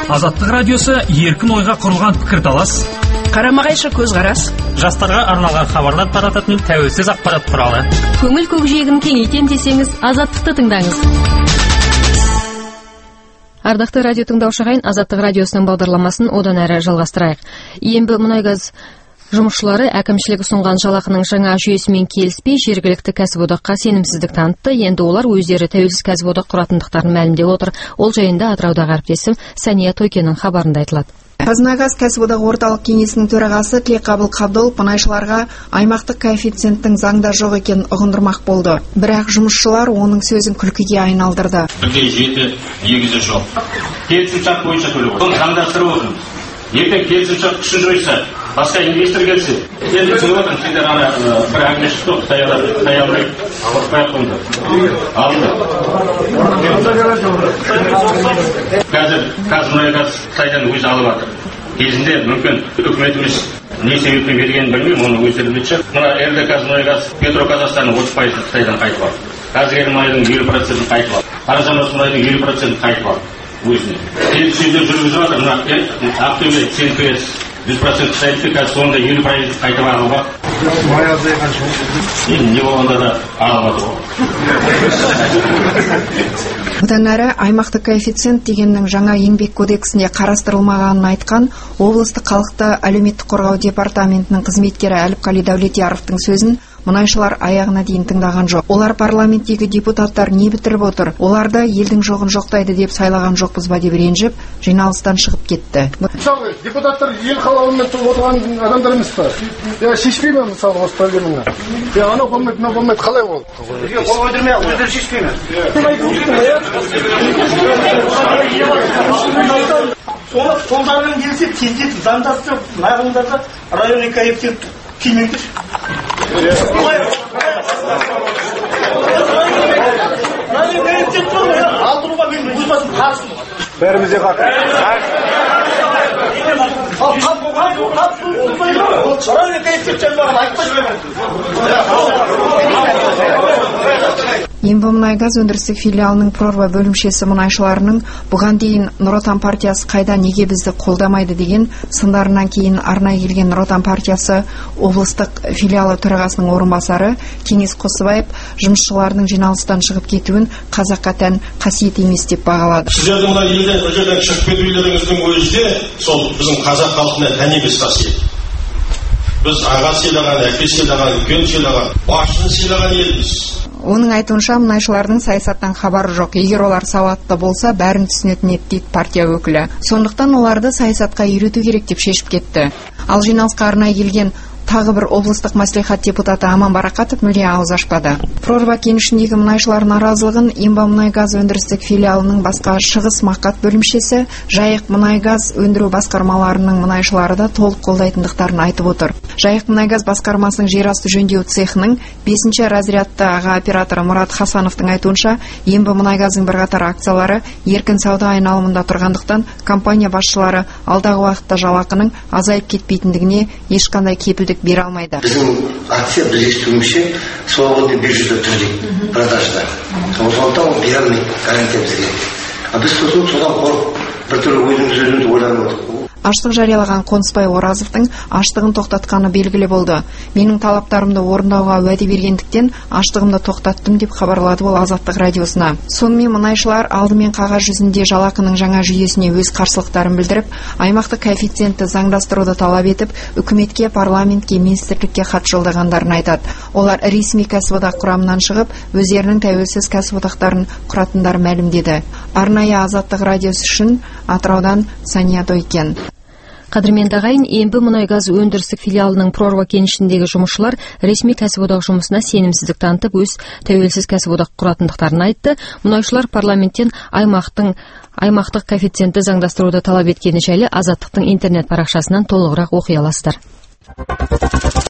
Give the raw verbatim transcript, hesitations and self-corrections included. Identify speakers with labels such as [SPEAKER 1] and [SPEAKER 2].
[SPEAKER 1] Азаттық радиосы еркін ойға құрылған пікірталас,
[SPEAKER 2] қарама-қайшы көзқарас,
[SPEAKER 3] жастарға арналған хабарлар тарататын тәуелсіз ақпарат құралы.
[SPEAKER 4] Көңіл көкжиегін кеңейтем десеңіз, Азаттықты тыңдаңыз. Ардақты радио тыңдаушы ағайын, Азаттық радиосының бағдарламасын одан әрі жалғастырайық. Ембі мұнайгаз жұмысшылары әкімшілігі ұсынған жалақының жаңа жүйесімен келіспей, жергілікті кәсіподаққа сенімсіздік танытты. Енді олар өздері тәуелсіз кәсіподақ құратындықтарын мәлімдеп отыр. Ол жайында Атыраудағы әріптесім Сания Тойкенің хабарында айтылады.
[SPEAKER 5] Қазмұнайгаз кәсіподақ орталық кеңесінің төрағасы Тілекқабыл Қабдолов мұнайшыларға аймақтық коэффициенттің заңда жоқ екенін ұғындырмақ болды. Бірақ жұмысшылар оның сөзін күлкіге айналдырды.
[SPEAKER 6] Бірде жеті, егізі жоқ. Келісімшарт бойынша төлеп отыр. Заңдастырып отырмыз. Ертең келісімшарт күшін жойса, басқа инвестор келсе, енді түсініп отырмын, сендер ана бір әңгіме шықты, қытай алмай қорықпай ақ қойыңдар. Алды. Қазір Қазмұнайгаз Қытайдан өзі алып жатыр. Кезінде мүмкін үкіметіміз не себеппен бергенін білмеймін, оны өздері білетін шығар. Мына эр дэ Қазмұнайгаз Петроказахстанның отыз пайызын Қытайдан қайтып алды. Қазір мұнайдың елу процентін қайтып алды. Қаражанбас мұнайдың елу процентін қайтып алды. Өзіне. Келіссөздер жүргізіп жатыр. Мына Ақтөбе сен көз жүз процент қытайдікі, қазір соңында елу пайыз қайтып алуға. Енді не болғанда да алып жатыр.
[SPEAKER 5] Бұдан әрі аймақтық коэффициент дегеннің жаңа еңбек кодексінде қарастырылмағанын айтқан облыстық халықты әлеуметтік қорғау департаментінің қызметкері Әліпқали Дәулетияровтың сөзін мұнайшылар аяғына дейін тыңдаған жоқ. Олар парламенттегі депутаттар не бітіріп отыр? Оларды елдің жоғын жоқтайды деп сайлаған жоқпыз ба деп ренжіп, жиналыстан шығып кетті.
[SPEAKER 7] Мысалы, депутаттар ел қалауымен отырған адамдар емес па? Я шешпей ме мысалы осы проблеманы? Я анау болмайды, мынау болмайды, қалай ол?
[SPEAKER 8] Қол қойдырмай, өздері шешпей ме? Соны қолдарымен келсе тездетіп заңдастырып, нағылдарға районный коэффициент келмеңдер. Алдыруға мен өз басым қарсымын.
[SPEAKER 7] Бәрімізде қақы.
[SPEAKER 5] Ембі мұнайгаз өндірістік филиалының прорва бөлімшесі мұнайшыларының бұған дейін Нұр Отан партиясы қайда неге бізді қолдамайды деген сындарынан кейін арнайы келген Нұр Отан партиясы облыстық филиалы төрағасының орынбасары Кеңес Қосыбаев жұмысшыларының жиналыстан шығып кетуін қазаққа тән қасиет емес деп бағалады.
[SPEAKER 6] Сіздердің мына елден бұл жерден шығып кетулеріңіздің өзі де сол біздің қазақ халқына тән емес қасиет. Біз аға сыйлаған, әке сыйлаған, үлкен сыйлаған, басшыны сыйлаған елміз.
[SPEAKER 5] Оның айтуынша мұнайшылардың саясаттан хабары жоқ. Егер олар сауатты болса, бәрін түсінетін еді дейді партия өкілі. Сондықтан оларды саясатқа үйрету керек деп шешіп кетті. Ал жиналысқа арнайы келген тағы бір облыстық мәслихат депутаты Аман Барақатов мүлде ауыз ашпады. Прорва кенішіндегі мұнайшылар наразылығын Ембі мұнайгаз өндірістік филиалының басқа шығыс мақат бөлімшесі, Жайық мұнайгаз өндіру басқармаларының мұнайшылары да толық қолдайтындықтарын айтып отыр. Жайық мұнайгаз басқармасының жерасты жөндеу цехының бесінші разрядты аға операторы Мұрат Хасановтың айтуынша, Ембі мұнайгазының бірқатар акциялары еркін сауда айналымында тұрғандықтан, компания басшылары алдағы уақытта жалақының азайып кетпейтіндігіне ешқандай кепілдік бере алмайды.
[SPEAKER 8] Біздің акция біз естуімізше свободный биржада тұр дейді, продажда. Сондықтан ол бере алмайды, гарантия бізге. А біз сосын содан қорып, біртүрлі өзіміз өзіміз ойланып отырмыз.
[SPEAKER 5] Аштық жариялаған Қонысбай Оразовтың аштығын тоқтатқаны белгілі болды. Менің талаптарымды орындауға уәде бергендіктен аштығымды тоқтаттым деп хабарлады ол Азаттық радиосына. Сонымен мұнайшылар алдымен қағаз жүзінде жалақының жаңа жүйесіне өз қарсылықтарын білдіріп, аймақтық коэффициентті заңдастыруды талап етіп, үкіметке, парламентке, министрлікке хат жолдағандарын айтады. Олар ресми кәсіподақ құрамынан шығып, өздерінің тәуелсіз кәсіподақтарын құратындарын мәлімдеді. Арнайы Азаттық радиосы үшін Атыраудан Сания Тойкен.
[SPEAKER 4] Қадірменді ағайын, Ембі мұнайгаз өндірістік филиалының прорва кенішіндегі жұмысшылар ресми кәсіподақ жұмысына сенімсіздік танытып, өз тәуелсіз кәсіподақ құратындықтарын айтты. Мұнайшылар парламенттен аймақтың аймақтық коэффициентті заңдастыруды талап еткені жайлы Азаттықтың интернет парақшасынан толығырақ оқи аласыздар.